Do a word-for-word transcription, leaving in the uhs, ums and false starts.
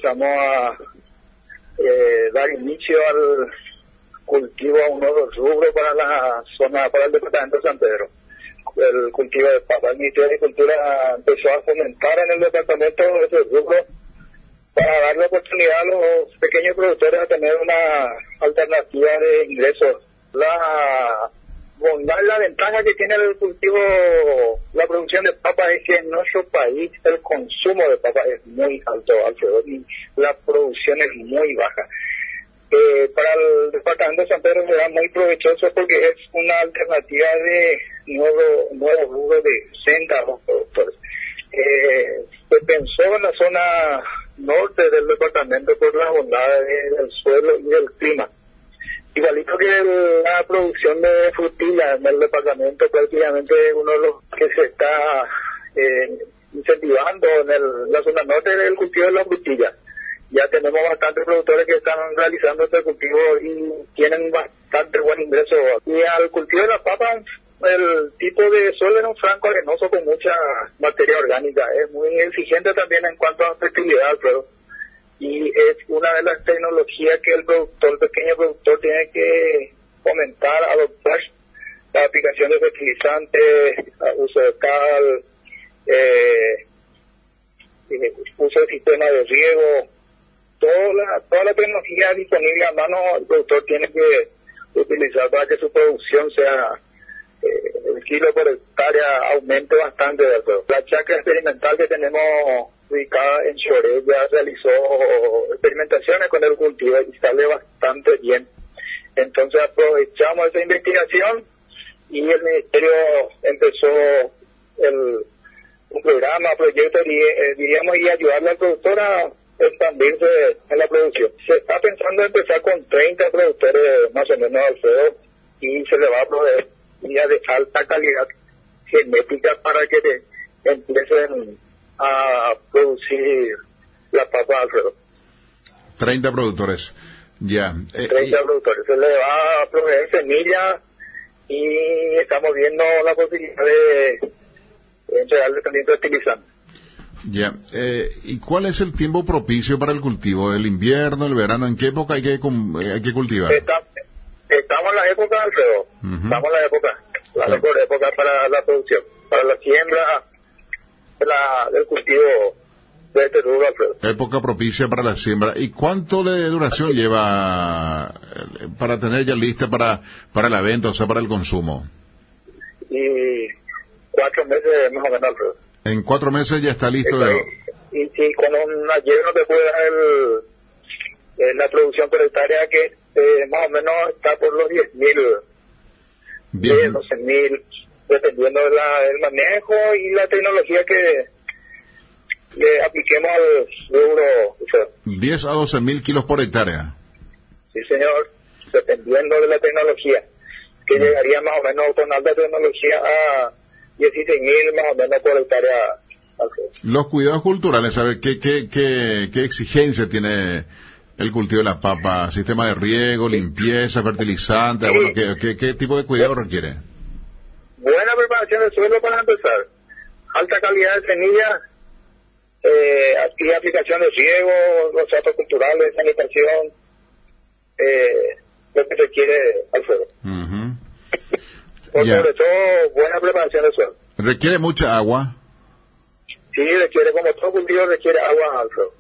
empezamos a eh, dar inicio al cultivo a un nuevo rubro para la zona, para el departamento de San Pedro. El cultivo de papa. El Ministerio de Agricultura empezó a fomentar en el departamento ese rubro para darle oportunidad a los pequeños productores a tener una alternativa de ingresos. La bondad, la ventaja que tiene el cultivo, la producción de papa, es que en nuestro país el consumo de papa es muy alto, Alfredo, y la producción es muy baja. Eh, para el departamento de San Pedro será muy provechoso porque es una alternativa de nuevo, nuevo rubro de senda a los productores. Eh, se pensó en la zona norte del departamento por las bondades del suelo y del clima. Igualito que el, la producción de frutilla en el departamento, prácticamente uno de los que se está eh, incentivando en el, la zona norte del cultivo de la frutilla. Ya tenemos bastantes productores que están realizando este cultivo y tienen bastante buen ingreso. Y al cultivo de la papa, el tipo de suelo es un franco arenoso con mucha materia orgánica. Es muy exigente también en cuanto a fertilidad, pero y es una de las tecnologías que el productor, el pequeño productor, tiene que fomentar, adoptar. La aplicación de fertilizantes, uso de cal, eh, uso de sistema de riego. Toda la, toda la tecnología disponible a mano, el productor tiene que utilizar para que su producción sea, eh, el kilo por hectárea aumente bastante. La chacra experimental que tenemos ubicada en Choré ya realizó experimentaciones con el cultivo y sale bastante bien. Entonces aprovechamos esa investigación y el Ministerio empezó el, un programa, proyecto, eh, diríamos, y ayudarle al productor a expandirse en la producción. Se está pensando en empezar con treinta productores más o menos, Alfredo, y se le va a proveer guía de alta calidad genética para que te empiecen a producir la papa, Alfredo. treinta productores, ya. Eh, treinta y... productores. Se le va a proveer semilla y estamos viendo la posibilidad de entregarle también fertilizante. Ya, eh, ¿y cuál es el tiempo propicio para el cultivo? ¿El invierno, el verano? ¿En qué época hay que, hay que cultivar? Está, estamos en la época, Alfredo. Uh-huh. Estamos en la época, la sí. mejor época para la producción, para la siembra de la, del cultivo de este rubro, Alfredo. Época propicia para la siembra. ¿Y cuánto de duración lleva para tener ya lista para, para la venta, o sea, para el consumo? Y cuatro meses más o menos, Alfredo. En cuatro meses ya está listo. De... Y si con un ayer no te puede dar el, el, la producción por hectárea que eh, más o menos está por los diez mil, diez, doce mil, dependiendo del de manejo y la tecnología que le apliquemos al rubro. O sea, diez a doce mil kilos por hectárea. Sí, señor, dependiendo de la tecnología, que mm. llegaría más o menos con alta tecnología a dieciséis mil más o menos por hectárea. Los cuidados culturales, ¿sabe qué, qué, qué, qué exigencia tiene el cultivo de la papa? ¿Sistema de riego, limpieza, fertilizante? Sí. Bueno, ¿qué, qué, ¿qué tipo de cuidado sí. requiere? Buena preparación del suelo para empezar. Alta calidad de semillas, eh, y aplicación de riego, los datos culturales, sanitación, eh, lo que requiere Alfredo. Uh-huh. Por yeah. sobre todo, buena preparación del suelo. ¿Requiere mucha agua? Sí, requiere, como todo cultivo, requiere agua, Alfredo.